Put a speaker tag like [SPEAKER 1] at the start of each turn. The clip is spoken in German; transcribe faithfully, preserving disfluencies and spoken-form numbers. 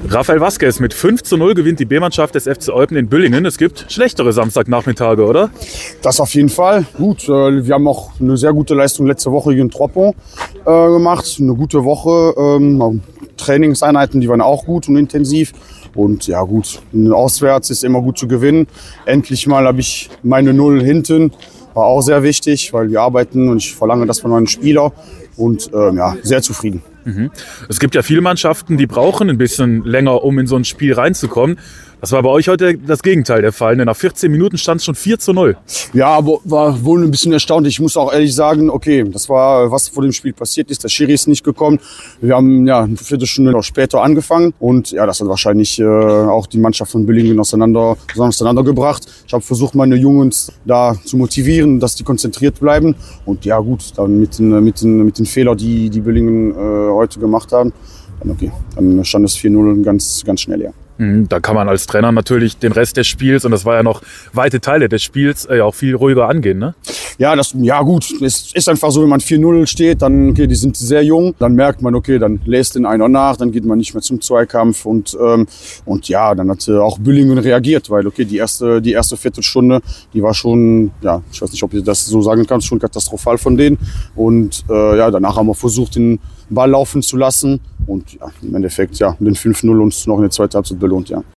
[SPEAKER 1] Rafael Vazquez mit fünf zu null gewinnt die B-Mannschaft des F C Eupen in Büllingen. Es gibt schlechtere Samstagnachmittage, oder?
[SPEAKER 2] Das auf jeden Fall. Gut, wir haben auch eine sehr gute Leistung letzte Woche gegen Tropon äh, gemacht. Eine gute Woche. Ähm, Trainingseinheiten, die waren auch gut und intensiv. Und ja gut, auswärts ist immer gut zu gewinnen. Endlich mal habe ich meine Null hinten. War auch sehr wichtig, weil wir arbeiten und ich verlange das von meinen Spielern. Und äh, ja, sehr zufrieden.
[SPEAKER 1] Mhm. Es gibt ja viele Mannschaften, die brauchen ein bisschen länger, um in so ein Spiel reinzukommen. Das war bei euch heute das Gegenteil der Fall, denn nach vierzehn Minuten stand es schon vier zu null.
[SPEAKER 2] Ja, aber war wohl ein bisschen erstaunlich. Ich muss auch ehrlich sagen, okay, das war, was vor dem Spiel passiert ist. Der Schiri ist nicht gekommen. Wir haben ja eine Viertelstunde noch später angefangen. Und ja, das hat wahrscheinlich äh, auch die Mannschaft von Büllingen auseinander, auseinandergebracht. Ich habe versucht, meine Jungs da zu motivieren, dass die konzentriert bleiben. Und ja gut, dann mit den, mit den, mit den Fehlern, die die Büllingen äh, heute gemacht haben, dann okay, dann stand es vier null ganz, ganz schnell, ja.
[SPEAKER 1] Da kann man als Trainer natürlich den Rest des Spiels, und das war ja noch weite Teile des Spiels, äh, auch viel ruhiger angehen, ne?
[SPEAKER 2] Ja, das, ja gut, es ist einfach so, wenn man vier null steht, dann, okay, die sind sehr jung, dann merkt man, okay, dann lässt den einer nach, dann geht man nicht mehr zum Zweikampf und, ähm, und ja, dann hat äh, auch Büllingen reagiert, weil, okay, die erste, die erste Viertelstunde, die war schon, ja, ich weiß nicht, ob ich das so sagen kann, schon katastrophal von denen und äh, ja, danach haben wir versucht, den Ball laufen zu lassen und ja, im Endeffekt, ja, den fünf null uns noch in der zweiten Halbzeit belohnt, ja.